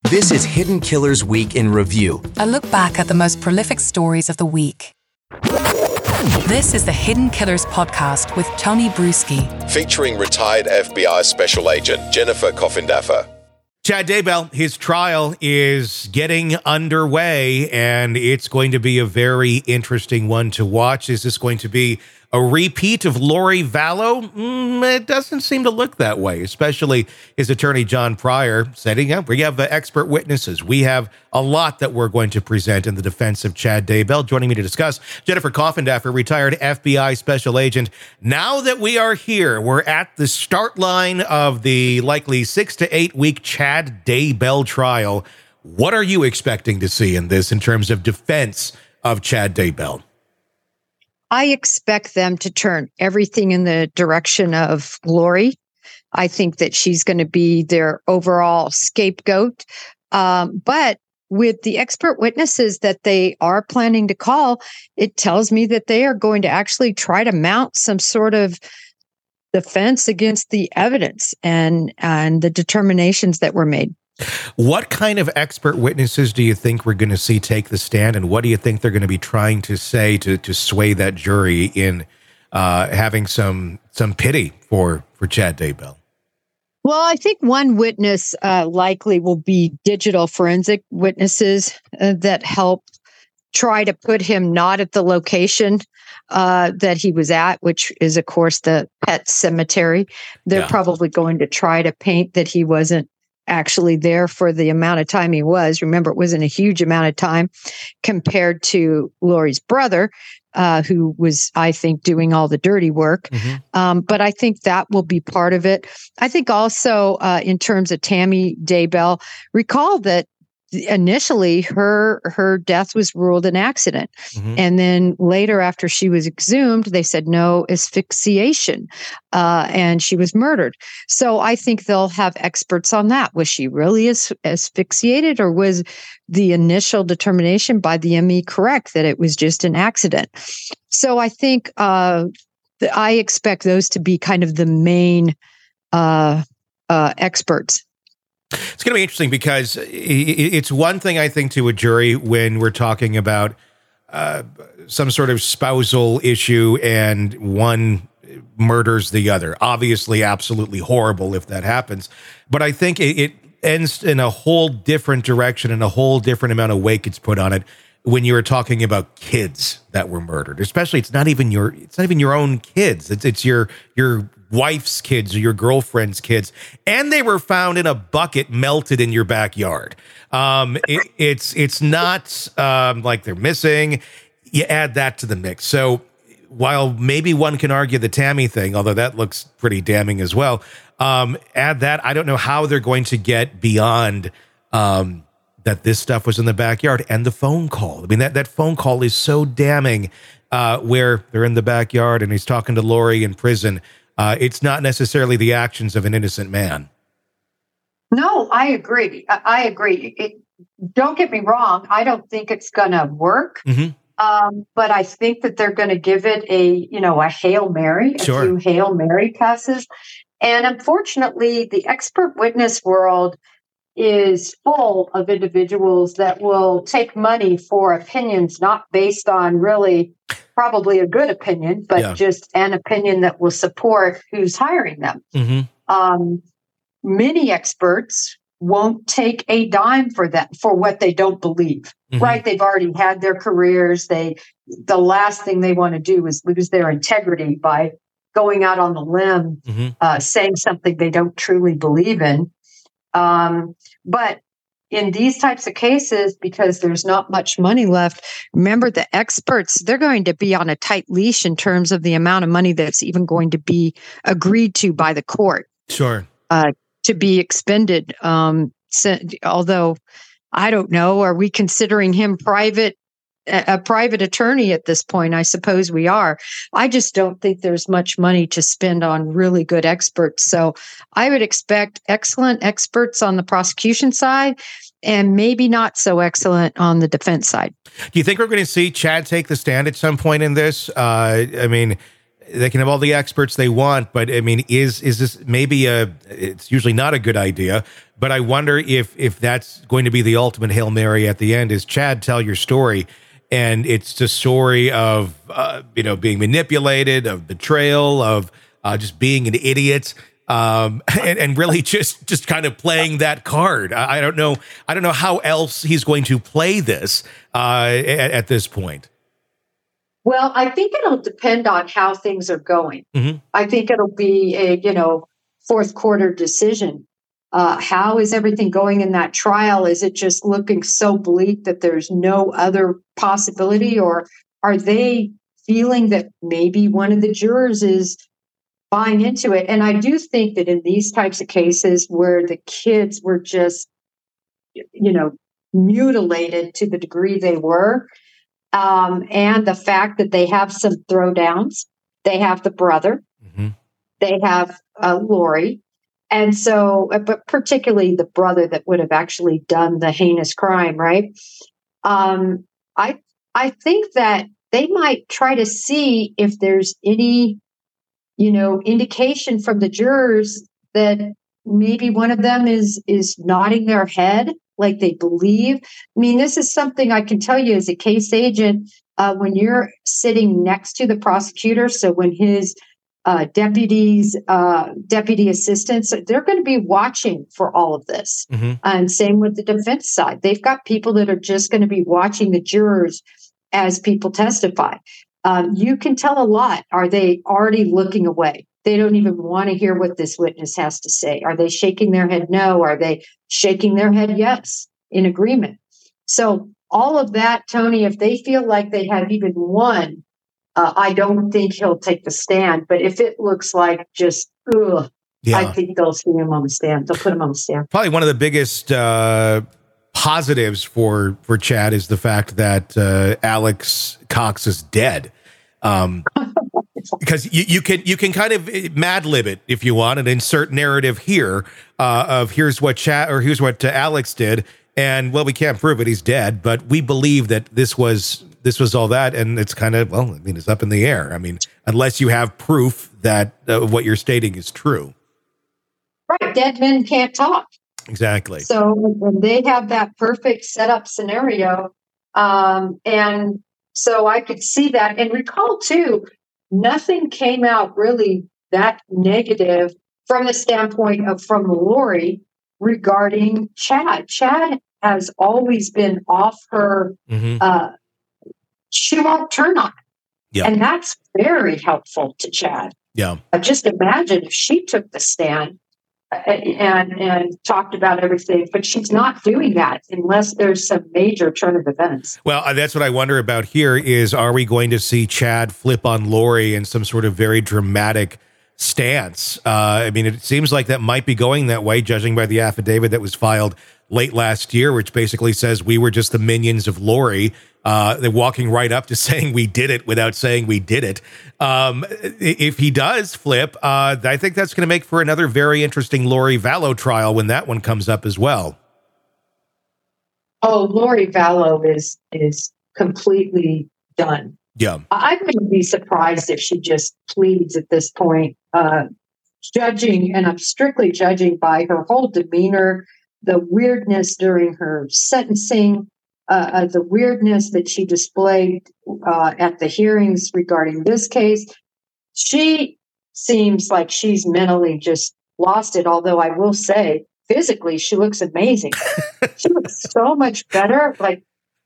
This is Hidden Killers Week in Review. A look back at the most prolific stories of the week. This is the Hidden Killers podcast with Tony Bruschi. Featuring retired FBI Special Agent Jennifer Coffindaffer. Chad Daybell, his trial is getting underway, and it's going to be a very interesting one to watch. Is this going to be a repeat of Lori Vallow? It doesn't seem to look that way, especially his attorney, John Pryor, setting up. We have expert witnesses. We have a lot that we're going to present in the defense of Chad Daybell. Joining me to discuss, Jennifer Coffindaffer, retired FBI Special Agent. Now that we are here, we're at the start line of the likely 6 to 8 week Chad Daybell trial. What are you expecting to see in this in terms of defense of Chad Daybell? I expect them to turn everything in the direction of Lori. I think that she's going to be their overall scapegoat. But with the expert witnesses that they are planning to call, it tells me that they are going to actually try to mount some sort of defense against the evidence and the determinations that were made. What kind of expert witnesses do you think we're going to see take the stand, and what do you think they're going to be trying to say to sway that jury in having some pity for Chad Daybell? Well, I think one witness likely will be digital forensic witnesses that help try to put him not at the location that he was at, which is, of course, the pet cemetery. They're probably going to try to paint that he wasn't actually there for the amount of time he was. Remember, it wasn't a huge amount of time compared to Lori's brother, who was, I think, doing all the dirty work. Mm-hmm. But I think that will be part of it. I think also in terms of Tammy Daybell, recall that initially her death was ruled an accident. Mm-hmm. And then later, after she was exhumed, they said no, asphyxiation, and she was murdered. So I think they'll have experts on that. Was she really asphyxiated, or was the initial determination by the ME correct that it was just an accident? So I think I expect those to be kind of the main experts. It's going to be interesting because it's one thing, I think, to a jury when we're talking about some sort of spousal issue and one murders the other. Obviously, absolutely horrible if that happens. But I think it ends in a whole different direction and a whole different amount of weight gets put on it when you're talking about kids that were murdered. Especially, it's not even your own kids. It's your wife's kids or your girlfriend's kids, and they were found in a bucket melted in your backyard. It's not like they're missing. You add that to the mix. So while maybe one can argue the Tammy thing, although that looks pretty damning as well, add that. I don't know how they're going to get beyond that this stuff was in the backyard and the phone call. I mean, that phone call is so damning where they're in the backyard and he's talking to Lori in prison. It's not necessarily the actions of an innocent man. No, I agree. I agree. Don't get me wrong. I don't think it's going to work. Mm-hmm. But I think that they're going to give it a Hail Mary, a few Hail Mary passes. And unfortunately, the expert witness world is full of individuals that will take money for opinions not based on really probably a good opinion, but just an opinion that will support who's hiring them. Mm-hmm. Many experts won't take a dime for what they don't believe, mm-hmm. right? They've already had their careers. The last thing they want to do is lose their integrity by going out on the limb, mm-hmm. Saying something they don't truly believe in. But in these types of cases, because there's not much money left, remember the experts, they're going to be on a tight leash in terms of the amount of money that's even going to be agreed to by the court. Sure. To be expended. Although, I don't know, are we considering him a private attorney at this point? I suppose we are. I just don't think there's much money to spend on really good experts. So I would expect excellent experts on the prosecution side and maybe not so excellent on the defense side. Do you think we're going to see Chad take the stand at some point in this? I mean, they can have all the experts they want, but I mean, is this maybe it's usually not a good idea, but I wonder if that's going to be the ultimate Hail Mary at the end is, Chad, tell your story. And it's the story of, being manipulated, of betrayal, of just being an idiot, and really just kind of playing that card. I don't know how else he's going to play this at this point. Well, I think it'll depend on how things are going. Mm-hmm. I think it'll be a, fourth quarter decision. How is everything going in that trial? Is it just looking so bleak that there's no other possibility? Or are they feeling that maybe one of the jurors is buying into it? And I do think that in these types of cases where the kids were just, mutilated to the degree they were, and the fact that they have some throwdowns, they have the brother, mm-hmm. they have Lori. And so, but particularly the brother that would have actually done the heinous crime, right? I think that they might try to see if there's any, indication from the jurors that maybe one of them is nodding their head like they believe. I mean, this is something I can tell you as a case agent, when you're sitting next to the prosecutor, so when his deputy assistants, they're going to be watching for all of this. Mm-hmm. And same with the defense side. They've got people that are just going to be watching the jurors as people testify. You can tell a lot. Are they already looking away? They don't even want to hear what this witness has to say. Are they shaking their head no? Are they shaking their head yes, in agreement? So all of that, Tony, if they feel like they have even one, I don't think he'll take the stand. But if it looks like just, I think they'll see him on the stand. They'll put him on the stand. Probably one of the biggest positives for Chad is the fact that Alex Cox is dead. Because you can kind of Mad Lib it if you want and insert narrative here of here's what Alex did, and well, we can't prove it, he's dead, but we believe that this was all that, and it's kind of, well, I mean, it's up in the air. I mean, unless you have proof that what you're stating is true. Right, dead men can't talk. Exactly. So when they have that perfect setup scenario, and so I could see that, and recall too, nothing came out really that negative from the standpoint of from Lori regarding Chad. Chad has always been off her. Mm-hmm. She won't turn on it. Yeah. And that's very helpful to Chad. Yeah. Just imagine if she took the stand and talked about everything, but she's not doing that unless there's some major turn of events. Well, that's what I wonder about here is, are we going to see Chad flip on Lori in some sort of very dramatic stance? I mean, it seems like that might be going that way, judging by the affidavit that was filed late last year, which basically says we were just the minions of Lori. They're walking right up to saying we did it without saying we did it. If he does flip, I think that's going to make for another very interesting Lori Vallow trial when that one comes up as well. Oh, Lori Vallow is completely done. Yeah. I wouldn't be surprised if she just pleads at this point, judging, and I'm strictly judging by her whole demeanor, the weirdness during her sentencing, the weirdness that she displayed at the hearings regarding this case. She seems like she's mentally just lost it, although I will say, physically, she looks amazing. She looks so much better. Like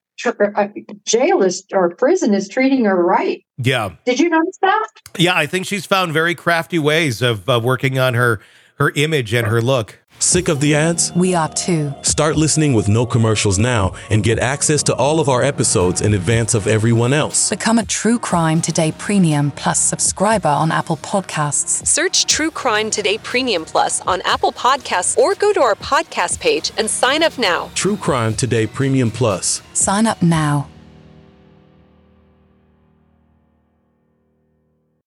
jail is or prison is treating her right. Yeah. Did you notice that? Yeah, I think she's found very crafty ways of working on her image and her look. Sick of the ads? We are too. Start listening with no commercials now and get access to all of our episodes in advance of everyone else. Become a True Crime Today Premium Plus subscriber on Apple Podcasts. Search True Crime Today Premium Plus on Apple Podcasts or go to our podcast page and sign up now. True Crime Today Premium Plus. Sign up now.